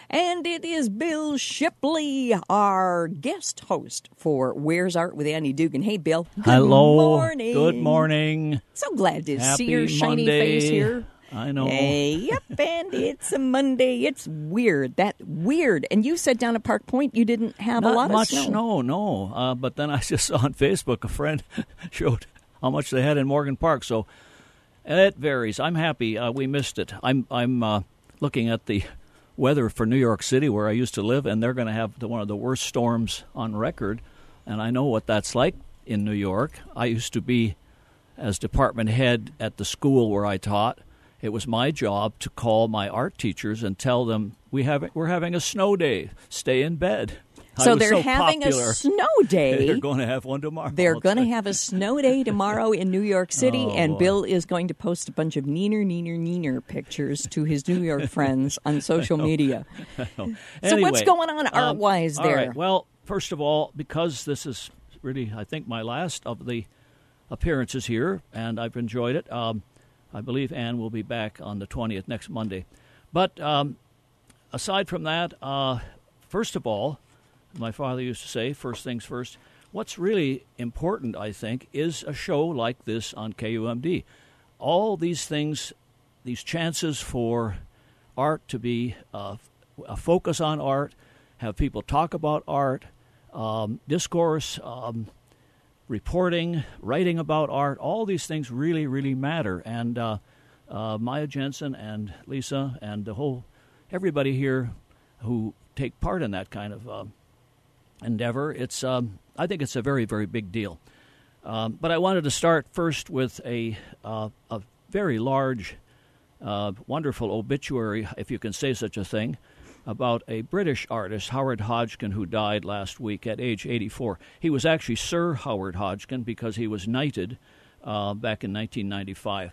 And it is Bill Shipley, our guest host for Where's Art with Andy Dugan. Hey, Bill. Hello. Morning. Good morning. So glad to Happy see your shiny Monday. face here. I know. Yep, and it's a Monday. It's weird. And you said down at Park Point you didn't have Not a lot much of snow. No. But then I just saw on Facebook a friend showed how much they had in Morgan Park. So it varies. I'm happy we missed it. I'm looking at the weather for New York City, where I used to live, and they're going to have one of the worst storms on record. And I know what that's like in New York. I used to be as department head at the school where I taught. It was my job to call my art teachers and tell them we're having a snow day. Stay in bed. So they're having popular. a snow day. They're going to have one tomorrow. They're going to have a snow day tomorrow in New York City, and boy. Bill is going to post a bunch of neener pictures to his New York friends on social media. So Anyway, what's going on art-wise there? All right. Well, first of all, because this is really, I think, my last of the appearances here, and I've enjoyed it, I believe Ann will be back on the 20th, next Monday. But aside from that, first of all, my father used to say, first things first, what's really important, I think, is a show like this on KUMD. All these things, these chances for art to be a focus on art, have people talk about art, discourse, reporting, writing about art, all these things really, really matter. And Maya Jensen and Lisa and everybody here who take part in that kind of endeavor, I think it's a very, very big deal. But I wanted to start first with a very large, wonderful obituary, if you can say such a thing, about a British artist, Howard Hodgkin, who died last week at age 84. He was actually Sir Howard Hodgkin because he was knighted back in 1995.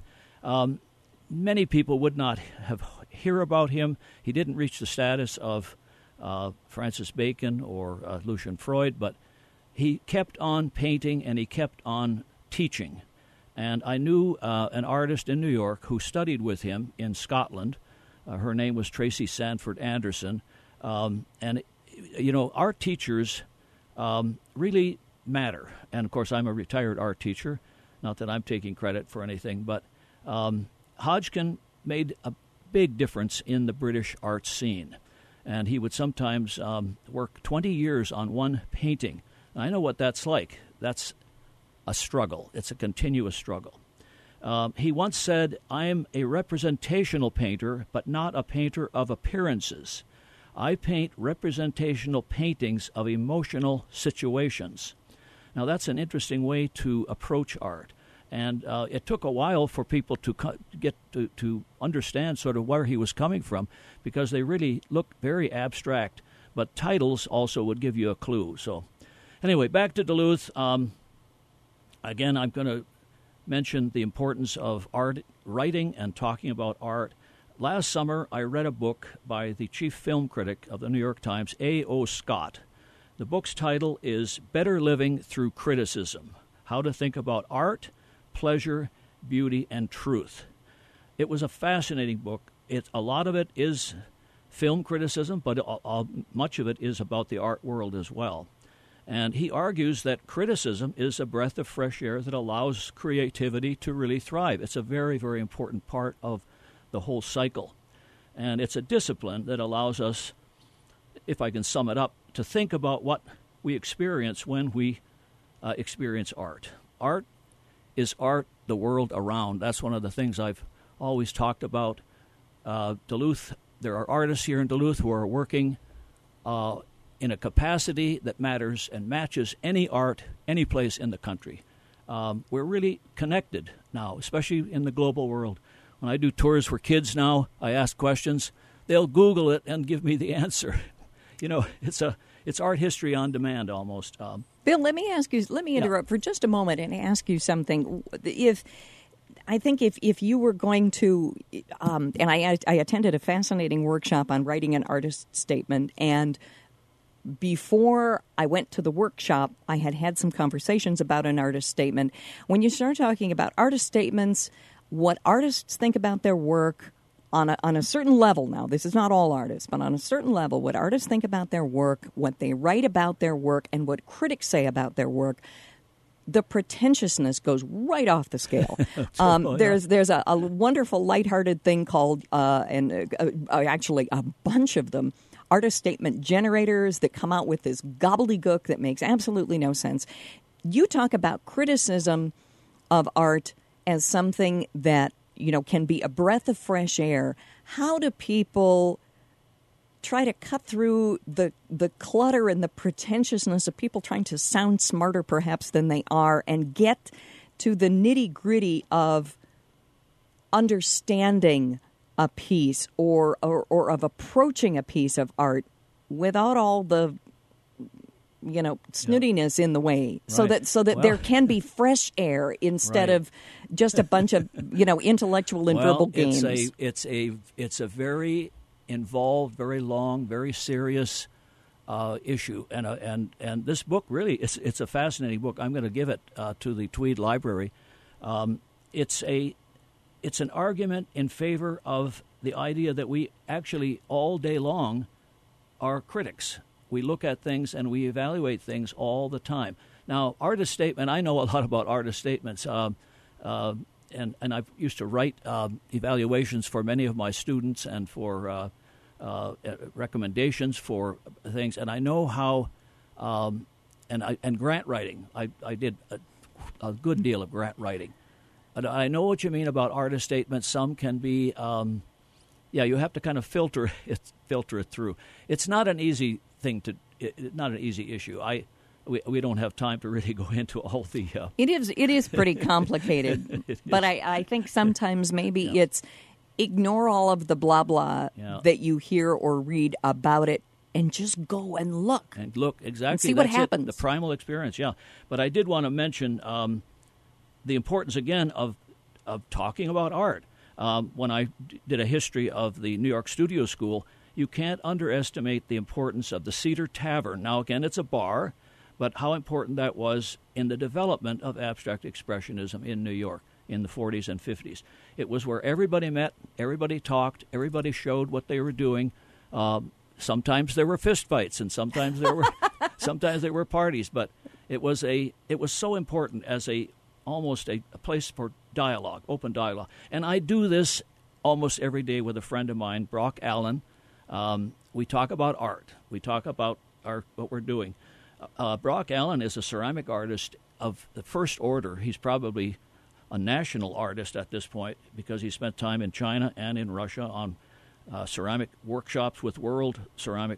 Many people would not have hear about him. He didn't reach the status of Francis Bacon or Lucian Freud, but he kept on painting and he kept on teaching. And I knew an artist in New York who studied with him in Scotland. Her name was Tracy Sanford Anderson. And, art teachers really matter. And, of course, I'm a retired art teacher. Not that I'm taking credit for anything, but Hodgkin made a big difference in the British art scene. And he would sometimes work 20 years on one painting. And I know what that's like. That's a struggle. It's a continuous struggle. He once said, "I'm a representational painter, but not a painter of appearances. I paint representational paintings of emotional situations." Now, that's an interesting way to approach art. And it took a while for people to get to understand sort of where he was coming from, because they really looked very abstract. But titles also would give you a clue. So anyway, back to Duluth. Again, I'm going to mention the importance of art, writing and talking about art. Last summer, I read a book by the chief film critic of the New York Times, A.O. Scott. The book's title is Better Living Through Criticism: How to Think About Art, Pleasure, Beauty, and Truth. It was a fascinating book. A lot of it is film criticism, but much of it is about the art world as well. And he argues that criticism is a breath of fresh air that allows creativity to really thrive. It's a very, very important part of the whole cycle. And it's a discipline that allows us, if I can sum it up, to think about what we experience when we experience art. Art is art the world around. That's one of the things I've always talked about. Duluth, there are artists here in Duluth who are working in a capacity that matters and matches any art, any place in the country. We're really connected now, especially in the global world. When I do tours for kids now, I ask questions. They'll Google it and give me the answer. It's art history on demand almost. Bill, let me interrupt for just a moment and ask you something. If you were going to, and I attended a fascinating workshop on writing an artist statement, and before I went to the workshop, I had some conversations about an artist statement. When you start talking about artist statements, what artists think about their work, on a certain level now, this is not all artists, but on a certain level, what artists think about their work, what they write about their work, and what critics say about their work, the pretentiousness goes right off the scale. There's a wonderful lighthearted thing called, actually a bunch of them, artist statement generators that come out with this gobbledygook that makes absolutely no sense. You talk about criticism of art as something that, can be a breath of fresh air. How do people try to cut through the clutter and the pretentiousness of people trying to sound smarter perhaps than they are and get to the nitty-gritty of understanding a piece or of approaching a piece of art without all the snootiness in the way, so that there can be fresh air instead of just a bunch of intellectual and verbal games. It's a very involved, very long, very serious issue, and this book really it's a fascinating book. I'm going to give it to the Tweed Library. It's an argument in favor of the idea that we actually all day long are critics. We look at things and we evaluate things all the time. Now, artist statement, I know a lot about artist statements, and I used to write evaluations for many of my students and for recommendations for things. And I know how, and grant writing. I did a good deal of grant writing. I know what you mean about artist statements. Some can be, you have to kind of filter it through. It's not an easy thing not an easy issue. We don't have time to really go into all the. It is pretty complicated, but I think sometimes maybe it's ignore all of the blah blah that you hear or read about it and just go and look. And look, exactly. And see what happens. The primal experience, yeah. But I did want to mention the importance again of talking about art. When I did a history of the New York Studio School, you can't underestimate the importance of the Cedar Tavern. Now, again, it's a bar, but how important that was in the development of abstract expressionism in New York in the 40s and 50s. It was where everybody met, everybody talked, everybody showed what they were doing. Sometimes there were fistfights, and sometimes there were parties, but it was so important as almost a place for dialogue, open dialogue. And I do this almost every day with a friend of mine, Brock Allen. We talk about art. We talk about what we're doing. Brock Allen is a ceramic artist of the first order. He's probably a national artist at this point because he spent time in China and in Russia on ceramic workshops with world ceramic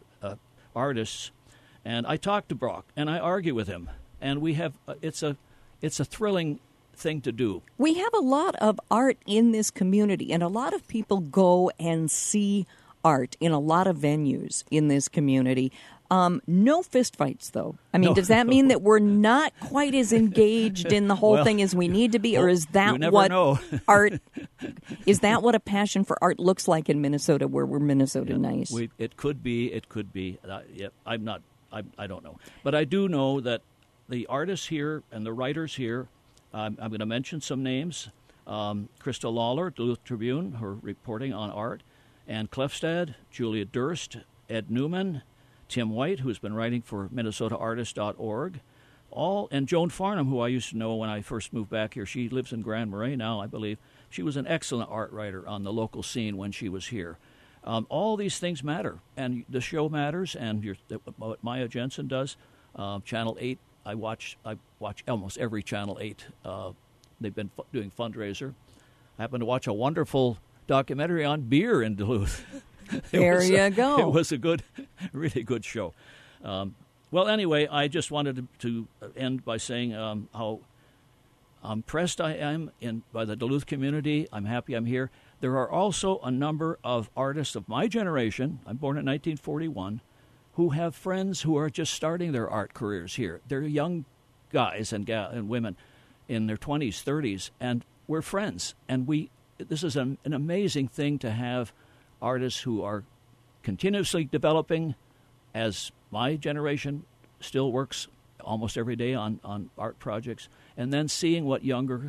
artists. And I talk to Brock, and I argue with him. And we have it's a thrilling thing to do. We have a lot of art in this community, and a lot of people go and see art in a lot of venues in this community. No fistfights, though. I mean, does that mean that we're not quite as engaged in the whole thing as we need to be, or is that what art? Is that what a passion for art looks like in Minnesota, where we're Minnesota nice? It could be. It could be. I don't know, but I do know that the artists here and the writers here. I'm going to mention some names: Krista Lawler, Duluth Tribune, her reporting on art. Ann Klefstad, Julia Durst, Ed Newman, Tim White, who's been writing for MinnesotaArtist.org, and Joan Farnham, who I used to know when I first moved back here. She lives in Grand Marais now, I believe. She was an excellent art writer on the local scene when she was here. All these things matter, and the show matters, and what Maya Jensen does. Channel 8, I watch almost every Channel 8. They've been doing fundraiser. I happened to watch a wonderful documentary on beer in Duluth. There you go. It was a really good show. Well, anyway, I just wanted to end by saying how impressed I am by the Duluth community. I'm happy I'm here. There are also a number of artists of my generation, I'm born in 1941, who have friends who are just starting their art careers here. They're young guys and women in their 20s, 30s, and we're friends. And this is an amazing thing to have artists who are continuously developing, as my generation still works almost every day on art projects, and then seeing what younger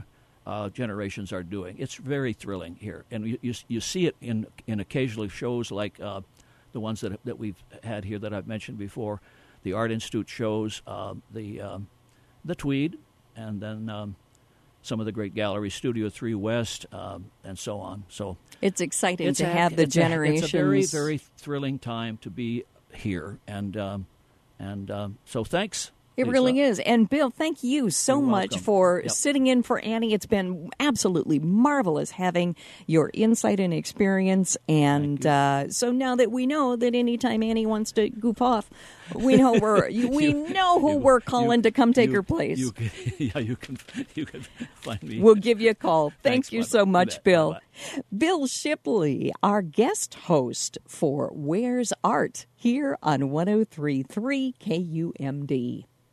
generations are doing. It's very thrilling here, and you see it in occasional shows like the ones that we've had here that I've mentioned before, the Art Institute shows, the Tweed, and then some of the great galleries, Studio 3 West, and so on. So it's exciting to have the generations. It's a very, very thrilling time to be here, and so thanks. It Lisa. really is. And Bill, thank you so You're much welcome. for Yep. sitting in for Annie. It's been absolutely marvelous having your insight and experience. And so now that we know that anytime Annie wants to goof off, we know we're calling to come take her place. You can find me. We'll give you a call. Thanks, Thank you bye-bye. so much, You bet. Bill. Bye-bye. Bill Shipley, our guest host for Where's Art here on 103.3 KUMD.